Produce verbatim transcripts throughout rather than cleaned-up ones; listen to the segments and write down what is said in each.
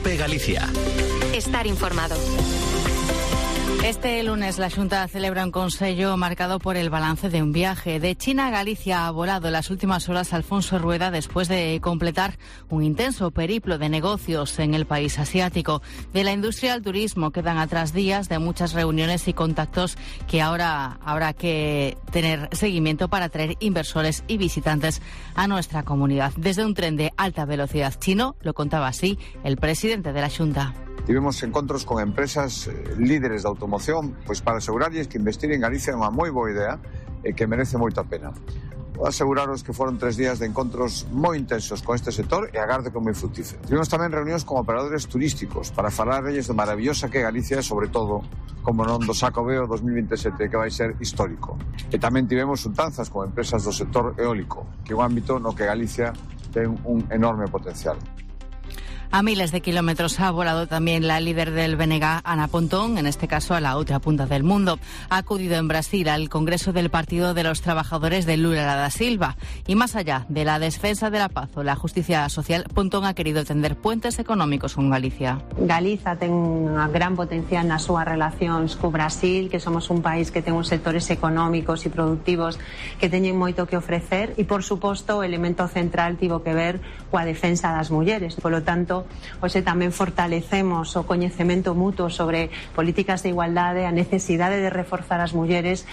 COPE Galicia. Estar informado. Este lunes la Xunta celebra un consello marcado por el balance de un viaje. De China a Galicia ha volado en las últimas horas Alfonso Rueda después de completar un intenso periplo de negocios en el país asiático. De la industria al turismo quedan atrás días de muchas reuniones y contactos que ahora habrá que tener seguimiento para atraer inversores y visitantes a nuestra comunidad. Desde un tren de alta velocidad chino, lo contaba así el presidente de la Xunta. Tivemos encontros con empresas eh, líderes de automoción pois para asegurarlles que investir en Galicia é unha moi boa idea e que merece moito a pena. Vou aseguraros que foron tres días de encontros moi intensos con este sector e agardo que moi frutífero. Tivemos tamén reunións con operadores turísticos para falarlles de maravillosa que é Galicia e, sobre todo, como non do Xacobeo dos mil veintisiete, que vai ser histórico. E tamén tivemos xuntanzas con empresas do sector eólico, que é un ámbito no que Galicia ten un enorme potencial. A miles de kilómetros ha volado también la líder del B N G, Ana Pontón, en este caso a la otra punta del mundo. Ha acudido en Brasil al Congreso del Partido de los Trabajadores de Lula da Silva. Y más allá de la defensa de la paz o la justicia social, Pontón ha querido tender puentes económicos con Galicia. Galiza ten un gran potencial nas súas relacións co Brasil, que somos un país que ten uns sectores económicos e productivos que teñen moito que ofrecer e, por suposto, o elemento central tivo que ver coa defensa das mulleres. Polo tanto, hoxe tamén fortalecemos o coñecemento mutuo sobre políticas de igualdade, a necesidade de reforzar as mulleres.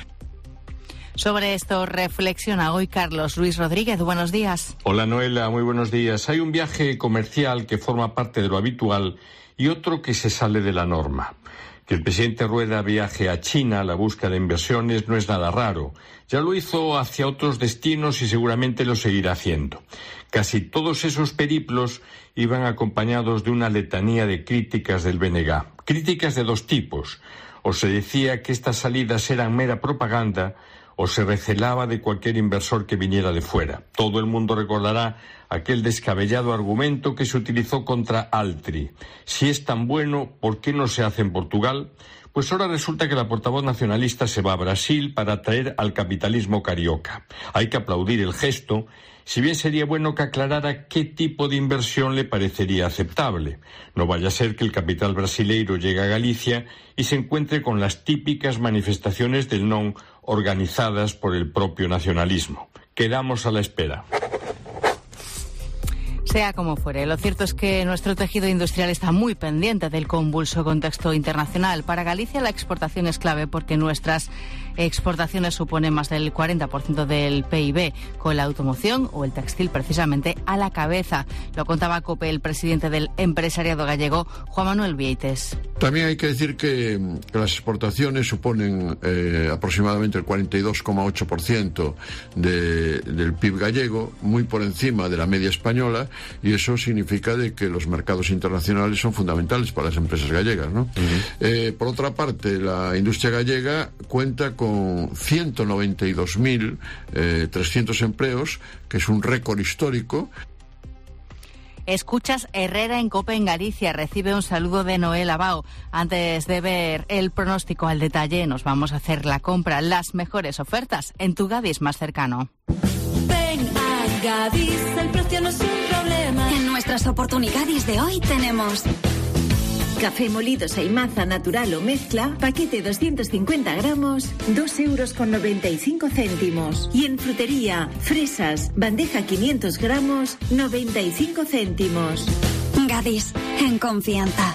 Sobre esto reflexiona hoy Carlos Luis Rodríguez. Buenos días. Hola Noela, muy buenos días. Hay un viaje comercial que forma parte de lo habitual y otro que se sale de la norma. Que el presidente Rueda viaje a China a la búsqueda de inversiones no es nada raro. Ya lo hizo hacia otros destinos y seguramente lo seguirá haciendo. Casi todos esos periplos iban acompañados de una letanía de críticas del B N G. Críticas de dos tipos. O se decía que estas salidas eran mera propaganda o se recelaba de cualquier inversor que viniera de fuera. Todo el mundo recordará aquel descabellado argumento que se utilizó contra Altri. Si es tan bueno, ¿por qué no se hace en Portugal? Pues ahora resulta que la portavoz nacionalista se va a Brasil para atraer al capitalismo carioca. Hay que aplaudir el gesto, si bien sería bueno que aclarara qué tipo de inversión le parecería aceptable. No vaya a ser que el capital brasileiro llegue a Galicia y se encuentre con las típicas manifestaciones del non organizadas por el propio nacionalismo. Quedamos a la espera. Sea como fuere, lo cierto es que nuestro tejido industrial está muy pendiente del convulso contexto internacional. Para Galicia la exportación es clave porque nuestras exportaciones suponen más del cuarenta por ciento del P I B, con la automoción o el textil precisamente a la cabeza. Lo contaba COPE el presidente del empresariado gallego, Juan Manuel Vieites. También hay que decir que, que las exportaciones suponen eh, aproximadamente el cuarenta y dos coma ocho por ciento de, del P I B gallego, muy por encima de la media española, y eso significa de que los mercados internacionales son fundamentales para las empresas gallegas, ¿no? Uh-huh. Eh, por otra parte, la industria gallega cuenta con ciento noventa y dos mil trescientos empleos, que es un récord histórico. Escuchas Herrera en COPE en Galicia. Recibe un saludo de Noel Abao. Antes de ver el pronóstico al detalle, nos vamos a hacer la compra. Las mejores ofertas en tu Gadis más cercano. Ven a Gadis, el precio no es un problema. En nuestras oportunidades de hoy tenemos café molido Seimaza natural o mezcla, paquete doscientos cincuenta gramos, dos euros con noventa y cinco céntimos. Y en frutería, fresas, bandeja quinientos gramos, noventa y cinco céntimos. Gadis, en confianza.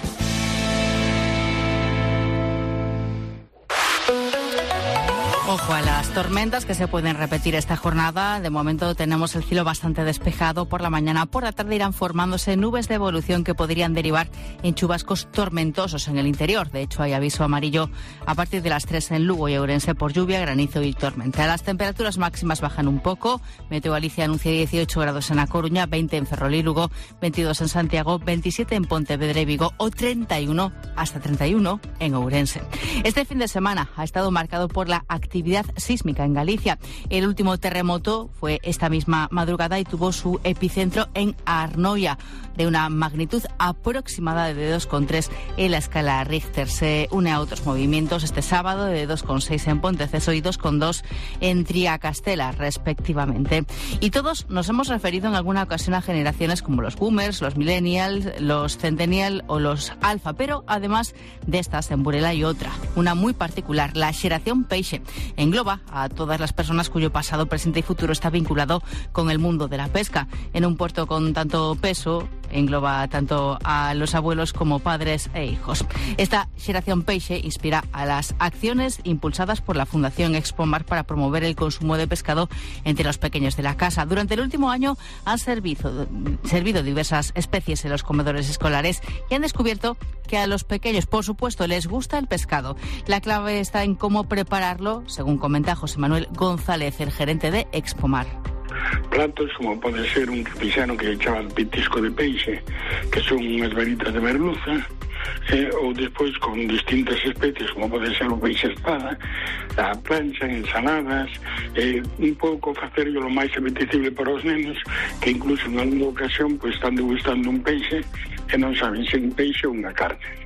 Ojo a las tormentas que se pueden repetir esta jornada. De momento tenemos el cielo bastante despejado por la mañana. Por la tarde irán formándose nubes de evolución que podrían derivar en chubascos tormentosos en el interior. De hecho, hay aviso amarillo a partir de las tres en Lugo y Ourense por lluvia, granizo y tormenta. Las temperaturas máximas bajan un poco. Meteo Galicia anuncia dieciocho grados en A Coruña, veinte en Ferrol y Lugo, veintidós en Santiago, veintisiete en Pontevedra y Vigo o treinta y uno hasta treinta y uno en Ourense. Este fin de semana ha estado marcado por la actividad actividad sísmica en Galicia. El último terremoto fue esta misma madrugada y tuvo su epicentro en Arnoia, de una magnitud aproximada de dos coma tres en la escala Richter. Se une a otros movimientos este sábado de dos coma seis en Ponteceso y dos coma dos en Triacastela, respectivamente. Y todos nos hemos referido en alguna ocasión a generaciones como los boomers, los millennials, los centennial o los alfa, pero además de estas en Burela hay otra, una muy particular, la xeración peixe. Engloba a todas las personas cuyo pasado, presente y futuro está vinculado con el mundo de la pesca. En un puerto con tanto peso, engloba tanto a los abuelos como padres e hijos. Esta xeración peixe inspira a las acciones impulsadas por la Fundación Expomar para promover el consumo de pescado entre los pequeños de la casa. Durante el último año han servido, servido diversas especies en los comedores escolares y han descubierto que a los pequeños, por supuesto, les gusta el pescado. La clave está en cómo prepararlo, según comenta José Manuel González, el gerente de Expomar. Platos como pode ser un pixano que echaban petisco de peixe, que son unhas veritas de merluza, eh, ou despois con distintas especies como pode ser o peixe espada, a plancha, ensaladas, eh, un pouco facerlo lo máis apetecible para os nenos, que incluso en alguna ocasión pues, están degustando un peixe e non saben se un peixe ou unha carne.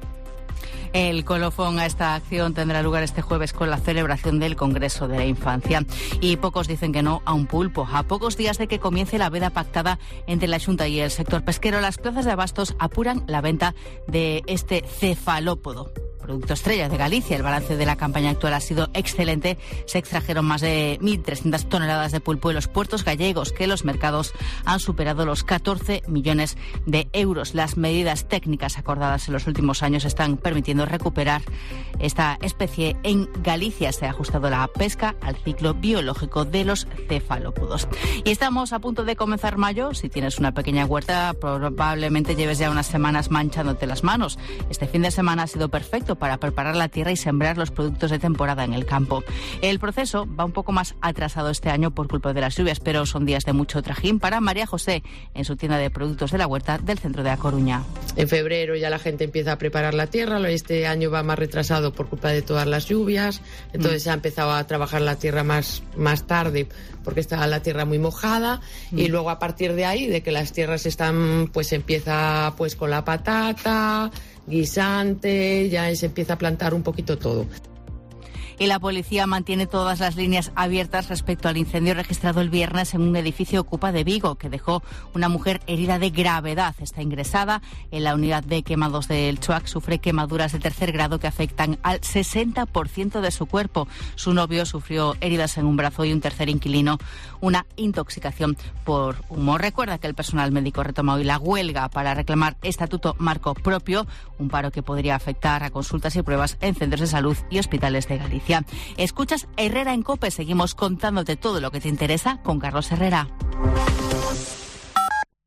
El colofón a esta acción tendrá lugar este jueves con la celebración del Congreso de la Infancia. Y pocos dicen que no a un pulpo. A pocos días de que comience la veda pactada entre la Xunta y el sector pesquero, las plazas de abastos apuran la venta de este cefalópodo, producto estrella de Galicia. El balance de la campaña actual ha sido excelente. Se extrajeron más de mil trescientas toneladas de pulpo en los puertos gallegos, que los mercados han superado los catorce millones de euros. Las medidas técnicas acordadas en los últimos años están permitiendo recuperar esta especie en Galicia. Se ha ajustado la pesca al ciclo biológico de los cefalópodos. Y estamos a punto de comenzar mayo. Si tienes una pequeña huerta, probablemente lleves ya unas semanas manchándote las manos. Este fin de semana ha sido perfecto para preparar la tierra y sembrar los productos de temporada en el campo. El proceso va un poco más atrasado este año por culpa de las lluvias, pero son días de mucho trajín para María José en su tienda de productos de la huerta del centro de A Coruña. En febrero ya la gente empieza a preparar la tierra. Este año va más retrasado por culpa de todas las lluvias, entonces mm. se ha empezado a trabajar la tierra más, más tarde porque está la tierra muy mojada mm. y luego a partir de ahí, de que las tierras están, pues empieza pues con la patata, guisante, ya se empieza a plantar un poquito todo. Y la policía mantiene todas las líneas abiertas respecto al incendio registrado el viernes en un edificio Ocupa de Vigo, que dejó una mujer herida de gravedad. Está ingresada en la unidad de quemados del Chuac. Sufre quemaduras de tercer grado que afectan al sesenta por ciento de su cuerpo. Su novio sufrió heridas en un brazo y un tercer inquilino una intoxicación por humo. Recuerda que el personal médico retoma hoy la huelga para reclamar estatuto marco propio, un paro que podría afectar a consultas y pruebas en centros de salud y hospitales de Galicia. Escuchas Herrera en COPE. Seguimos contándote todo lo que te interesa con Carlos Herrera.